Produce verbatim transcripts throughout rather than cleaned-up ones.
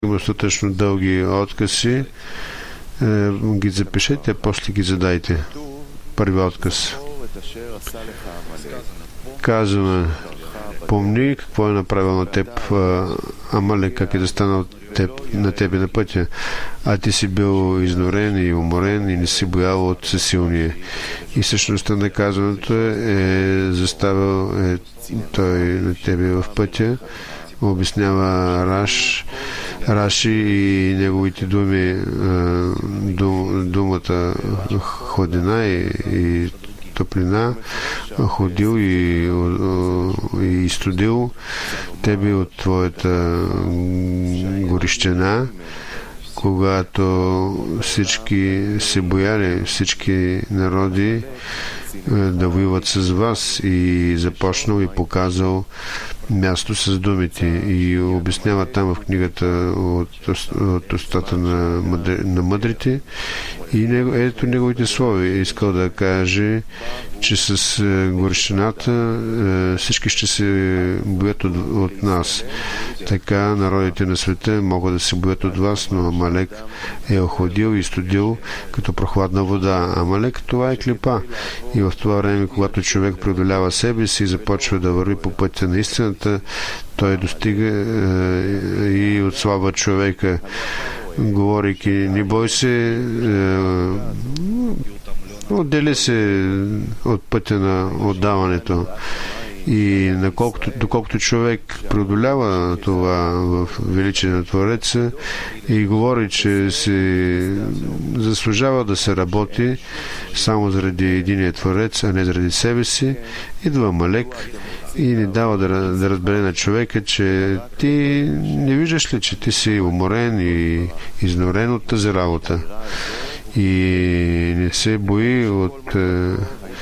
има достатъчно дълги откази, ги запишете, а после ги задайте. Първи отказ. Казваме: помни какво е направил на теб Амалек, как е застанал теб, на тебе на пътя, а ти си бил изнорен и уморен и не си боял от всесилния. И същността на казването е, е заставил е, той на тебе в пътя. Обяснява Раш, Раши и неговите думи, дум, думата хладина и, и топлина, ходил и, и студил тебе от твоята горещина, когато всички се бояли, всички народи да воюват с вас, и започнал и показал място с думите и обяснява там в книгата от, от устата на, мъдр, на мъдрите, и него, ето неговите слова. Искал да каже, че с горещината всички ще се боят от, от нас. Така народите на света могат да се боят от вас, но Амалек е охладил и студил като прохладна вода. Амалек, това е клепа. И в това време, когато човек преодолява себе си и започва да върви по пътя на истината, той достига е, и отслабва човека, говорейки: не бой се, е, отдели се от пътя на отдаването. И наколкото, доколкото човек преодолява това в величие на Твореца и говори, че се заслужава да се работи само заради единия Творец, а не заради себе си, идва Амалек и не дава да, да разбере на човека, че ти не виждаш ли, че ти си уморен и изнорен от тази работа и не се бои от е,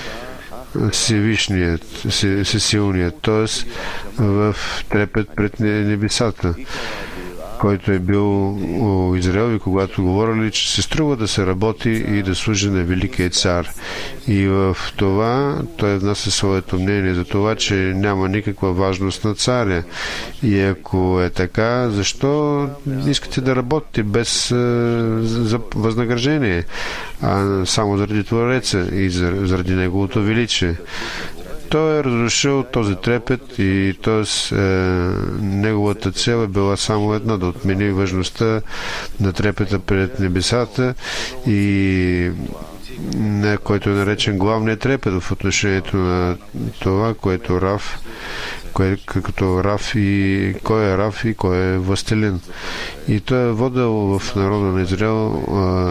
Всевишният, всесилният, т.е. в трепет пред небесата, който е бил у Израел, и когато говорили, че се струва да се работи и да служи на великия цар. И в това той внася своето мнение за това, че няма никаква важност на царя. И ако е така, защо искате да работите без за възнаграждение, а само заради Твореца и заради неговото величие? Той е разрушил този трепет и т.е. Е, неговата цел е била само една: да отмени важността на трепета пред небесата, и на който е наречен главният трепет в отношението на това, което Рав, кое, като Рав и кой е Рав и кой е властелин. И той е водил в народа на Израел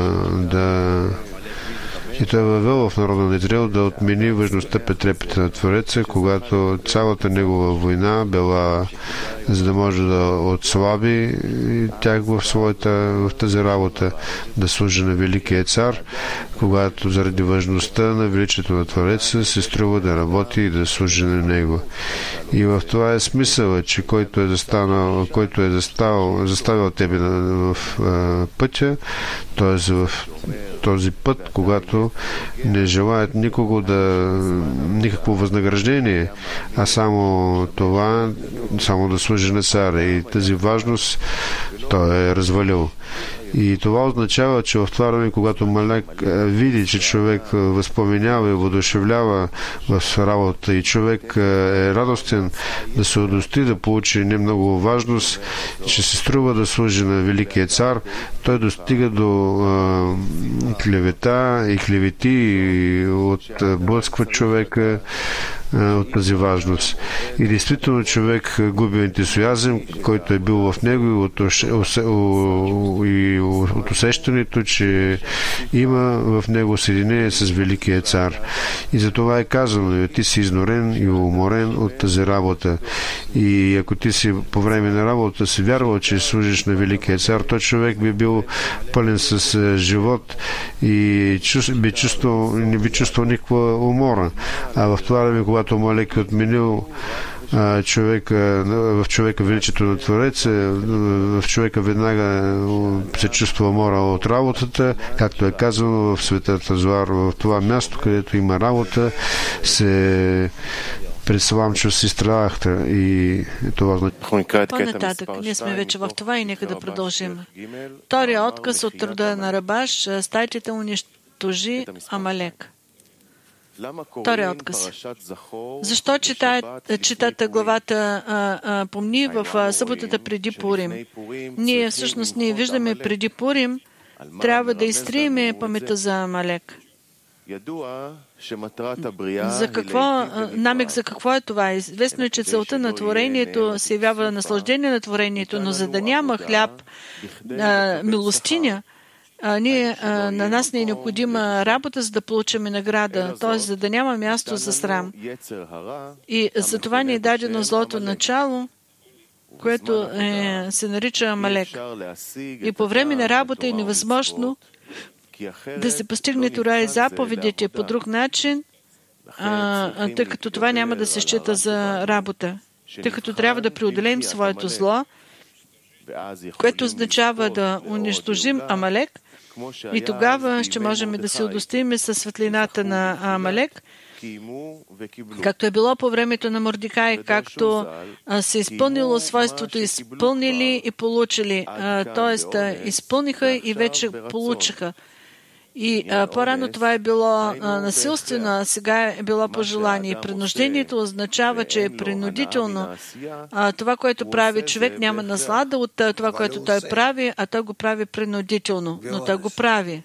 да И той е въвел в народа на Израел да отмени важността пред трепета на Твореца, когато цялата негова война била, за да може да отслаби тях в своята, в тази работа, да служи на великия цар, когато заради важността на величието на Твореца се струва да работи и да служи на него. И в това е смисъл, че който е застанал, който е заставил, заставил тебе в, в пътя, т.е. в този път, когато не желаят никого да никакво възнаграждение, а само това, само да служи на царя. И тази важност той е развалил. И това означава, че в това време, когато Амалек види, че човек възпоменява и воодушевлява в работа и човек е радостен да се удости, да получи не много важност, че се струва да служи на великия цар, той достига до а, клевета и клевети и отблъсква човека от тази важност. И действително човек губи ентусиазъм, който е бил в него, и от, и от усещането, че има в него съединение с великия цар. И за това е казано: ти си изнорен и уморен от тази работа. И ако ти си по време на работа си вярвал, че служиш на великия цар, то човек би бил пълен с живот и би чувствал, не би чувствал никаква умора. А в това време, когато Амалек е отменил човека, в човека величието на Твореца, в човека веднага се чувства умора от работата, както е казано в светата Зоар, в това място, където има работа, се пресламчивост и страдахте. И това по-нататък. Ние сме вече в това и нека да продължим. Втория отказ от рода на Рабаш, стайчите унищожи Амалек. Втория отказ. Защо читате главата а, а, Помни в а, съботата преди Пурим? Ние всъщност ние виждаме преди Пурим, трябва да изтриеме паметта за Амалек. За какво, намек за какво е това? Известно е, че целта на творението се явява наслаждение на творението, но за да няма хляб, а, милостиня, А, ние, а, на нас не е необходима работа, за да получим награда, т.е. за да няма място за срам. И за това ни е дадено злото начало, което е, се нарича Амалек. И по време на работа е невъзможно да се постигне Тора и заповедите по друг начин, а, тъй като това няма да се счита за работа. Тъй като трябва да преодолеем своето зло, което означава да унищожим Амалек, и тогава ще можем да се удостоим със светлината на Амалек, както е било по времето на Мордекай, както се изпълнило свойството, изпълнили и получили, т.е. изпълниха и вече получиха. И а, по-рано това е било а, насилствено, а сега е било по желание. Принуждението означава, че е принудително. А, това, което прави човек, няма наслада от а, това, което той прави, а той го прави принудително. Но той го прави.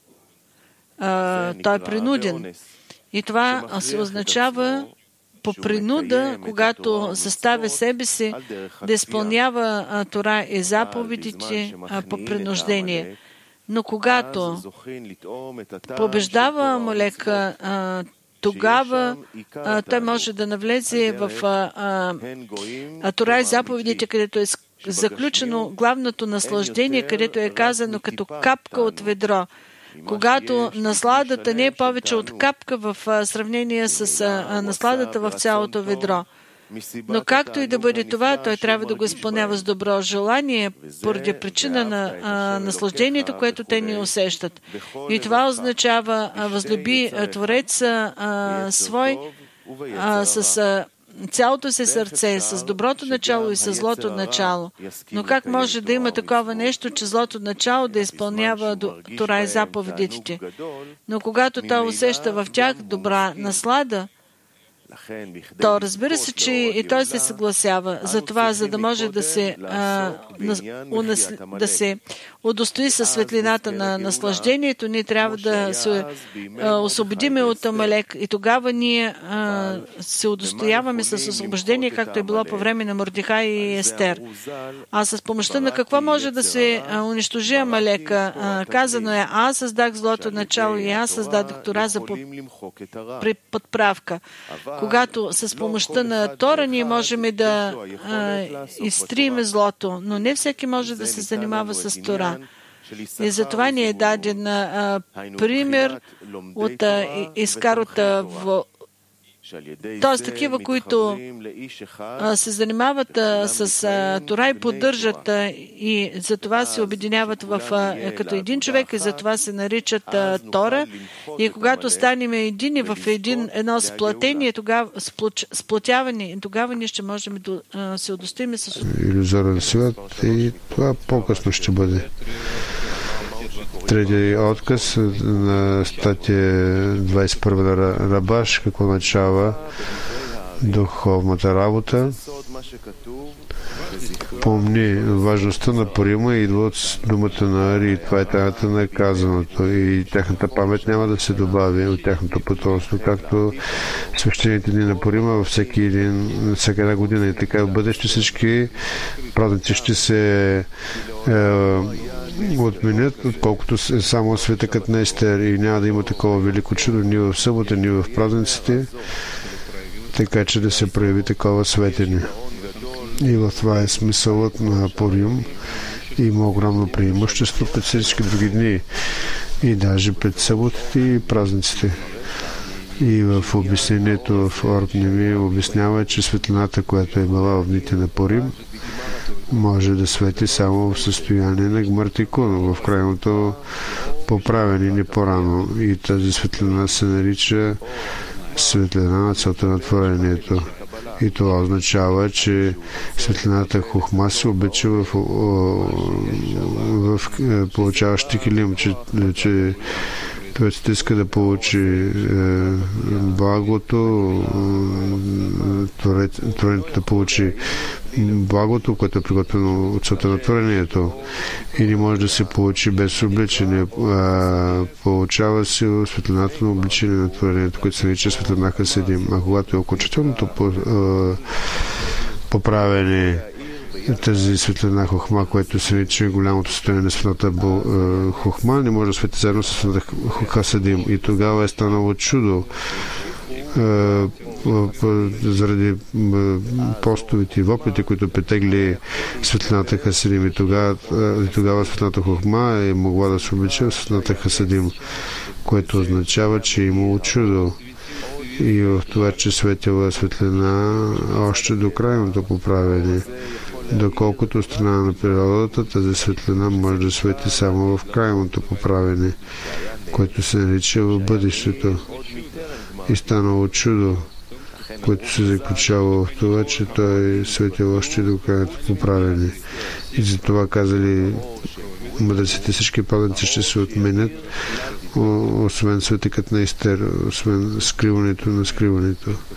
А, той е принуден. И това се означава по принуда, когато заставя себе си да изпълнява а, Тора и заповедите а, по принуждение. Но когато побеждава Амалек, тогава а, той може да навлезе в а, а, Тора и заповедите, където е заключено главното наслаждение, където е казано като капка от ведро. Когато насладата не е повече от капка в а, сравнение с а, насладата в цялото ведро. Но както и да бъде това, той трябва да го изпълнява с добро желание, поради причина на а, наслаждението, което те ни усещат. И това означава а, възлюби а, Твореца а, свой а, с а, цялото си сърце, с доброто начало и с злото начало. Но как може да има такова нещо, че злото начало да изпълнява Тора и заповедите? Но когато той усеща в тях добра наслада, то разбира се, че и той се съгласява за това, за да може да се, а, унас, да се удостои със светлината на наслаждението, ние трябва да се а, освободиме от Амалек и тогава ние а, се удостояваме с освобождение, както е било по време на Мордекай и Естер. А с помощта на какво може да се а, унищожи Амалека? А, казано е, аз създах злото начало и аз създадох Тора за подправка. Когато с помощта на Тора ние можем да а, изтрием злото, но не всеки може да се занимава с Тора. И затова ни е даден а, пример от а, изкарата в... Т.е. такива, които а, се занимават а, с а, Тора и поддържат а, и затова се обединяват в, а, като един човек и затова се наричат а, Тора. И когато станем едини в един, едно сплатение, тогава, сплотяване, тогава ние ще можем да а, се удостоим с... Иллюзорен свят и това по-късно ще бъде. Третия отказ на статия двадесет и първа на Рабаш, какво начава духовната работа. Помни, важността на Пурима идва от думата на Ари. Това е тайната на казаното и тяхната памет няма да се добави от тяхното потомство, както свещените дни на Пурима във всеки един, всяка една година. И така в бъдеще всички празници ще се е, отменят, отколкото е само светъкът на Естер и няма да има такова велико чудо ни в събота, ни в празниците, така че да се прояви такова светене. И в това е смисълът на Пурим. Има огромно преимущество пред всички други дни и даже пред съботите и празниците. И в обяснението в Оргневи обяснява, че светлината, която е била в дните на Пурим, може да свети само в състояние на Гмартикун, в крайното поправене, не по-рано. И тази светлина се нарича светлина на целта на творението. И това означава, че светлината Хохма се облича в, в, в получаващи килим, че, че Творецът иска да получи е, благото, творението да получи благото, което е приготвено от целта на творението и не може да се получи без обличане. Получава се светлината на обличане на творението, което се нарича светлина Хасидим. А когато е окончателното поправене, тази светлина Хохма, което се нарича голямото състояние на светлината Хохма, не може да свети заедно с светлината Хасидим. И тогава е станало чудо заради постовите и воплите, които претегли светлината Хасидим. И тогава, и тогава светлината Хохма е могла да се облича в светлината Хасидим, което означава, че е имало чудо. И в това, че светила светлина още до крайното поправене. Доколкото страна на природата, тази светлина може да свети само в крайното поправене, което се нарича в бъдещето. И станало чудо, което се заключава в това, че той светил още до крайното поправене. И затова казали мъдреците, всички паметници ще се отменят, освен светикът на Естер, освен скриването на скриването.